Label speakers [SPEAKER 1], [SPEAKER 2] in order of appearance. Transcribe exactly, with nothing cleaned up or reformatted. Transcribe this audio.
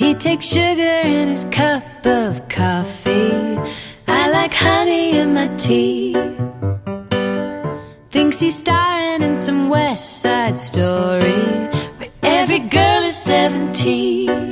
[SPEAKER 1] He takes sugar in his cup of coffee. I like honey in my tea. Thinks he's starring in some West Side Story where every girl is seventeen.